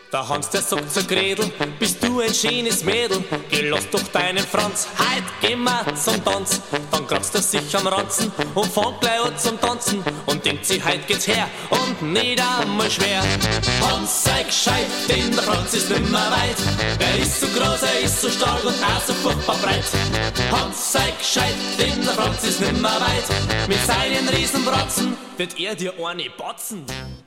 Der Hans, der sagt zur Gredl, bist du ein schönes Mädel, geh lass doch deinen Franz, heut gehen wir zum Tanz. Dann kratzt er sich am Ranzen und fängt gleich an zum Tanzen und denkt sich, heut geht's her und nicht einmal schwer. Hans, sei gescheit, denn der Franz ist nimmer weit, er ist so groß, er ist so stark und auch so furchtbar breit. Hans, sei gescheit, denn der Franz ist nimmer weit, mit seinen Riesenbratzen wird er dir eine batzen.